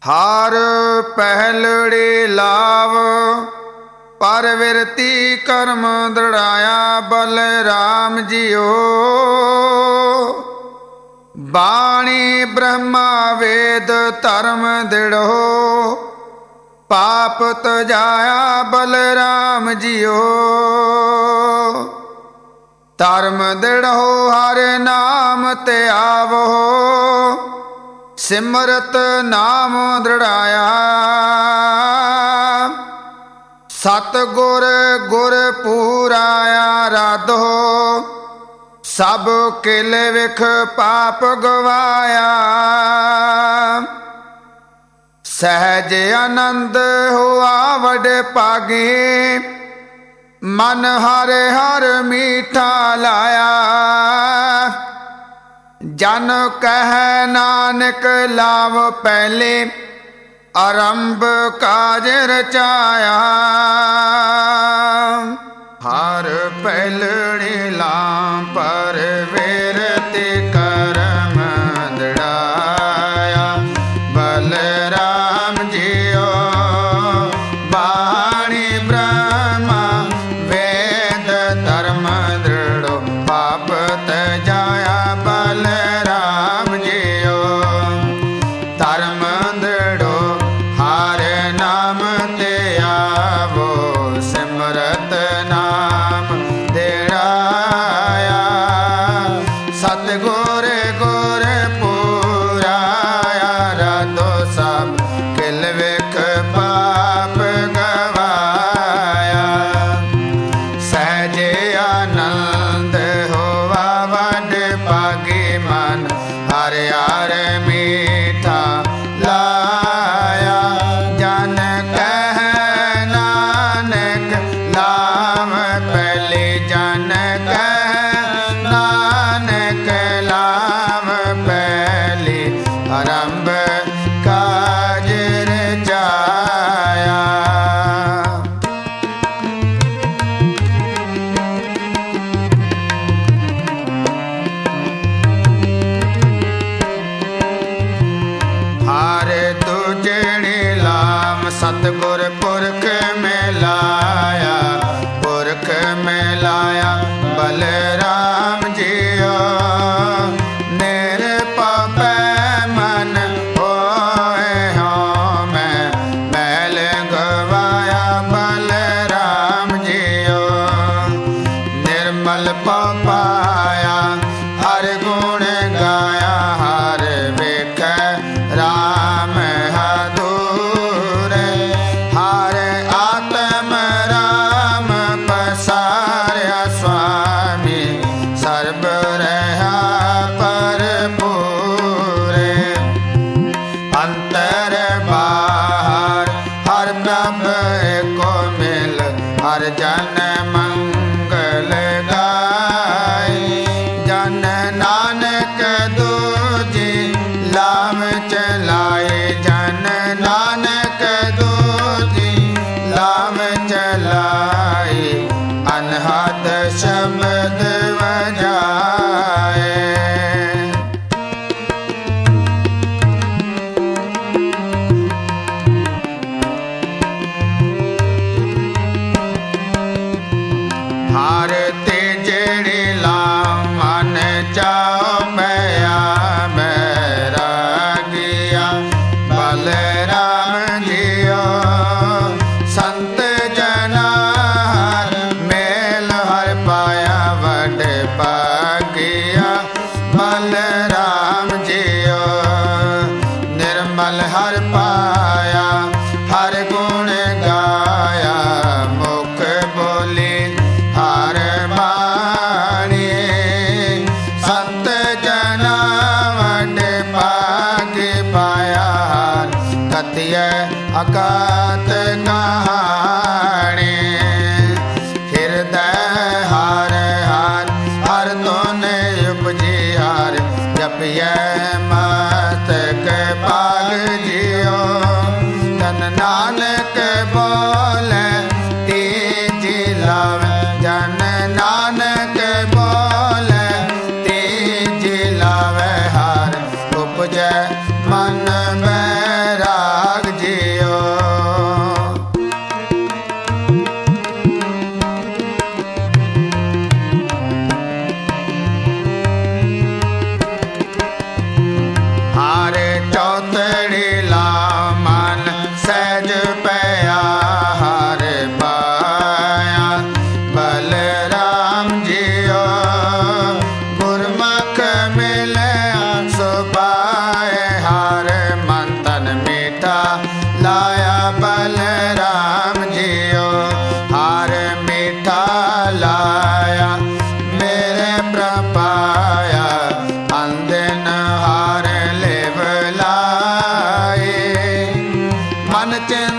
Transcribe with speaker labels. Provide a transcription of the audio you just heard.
Speaker 1: हार पहलड़ी लाव परविरति कर्म दृढ़ाया बलराम जियो। बाणी ब्रह्मा वेद धर्म दृढ़ो पाप तजाया बलराम जियो। धर्म दृढ़ो हर नाम ते आवो सिमरत नाम दृढ़ाया। सतगुर गुर पूराया राधो सब किल विख पाप गवाया। सहज आनंद हुआ वड पागे मन हर हर मीठा लाया। जन कह नानक लाभ पहले आरंभ काज रचाया। हर पहलड़ी लाम पर विरति कर्म दृढ़ाया बलराम जियो। बाणी ब्रह्मा वेद धर्म दृढ़ो पाप तजाया बलराम जियो। धर्म दृढ़ो हर नाम ते आवो सिमरत नाम दृढ़ाया। सतगुर गुर पूराया राधो सब किल विख पाप गवाया। सहज आनंद होवा वड पागे मन हर हर मीठा लाया। जन कह नानक लाभ पहले जन कह नानक लाभ पहले आरंभ काज रचाया। हार तुझड़ी लाम सतगुर पुरख में लाया। पुरख में लाया बलराम जियो। निरपाप मन होए हो मैं मैल गवाया बलराम जियो। निर्मल पाया हर गुण गाया हर वेख राम हदूर। हर आत्म राम पसारया स्वामी सर्ब रहा भरपूर। अंतर बाहर हर प्रभ को मिल हर जन मंगल गाय। जन नानक दूजी लाम चलाए जन नानक दूजी लाम चलाए। अनहद शब्द बजाए। भारती जड़ी लाम मन चाओ मैया मेरा गिया बलराम जियो। संत जना हर मेल हर पाया वड पागिया बलराम जियो। निर्मल हर पाया हर गुण गाया मुख बोली हर बाणी। संत जना वड पाग पाया कथिय अकात कहानी। हृदय हार हार हर तोने उपजी हार जपिय मस्तक पाग जियो। जन नानक बोले तेजी लावे जन नानक बोले तेजी लावे हार उपजय मन मेरा। ਲਾਇਆ ਬਲਰਾਮ ਜੀਓ ਹਾਰ ਮੀਠਾ ਲਾਇਆ ਮੇਰੇ ਪ੍ਰਪਾਇਆ ਅੰਦਨ ਹਾਰ ਲਿਵ ਲਾਏ ਮਨ ਚ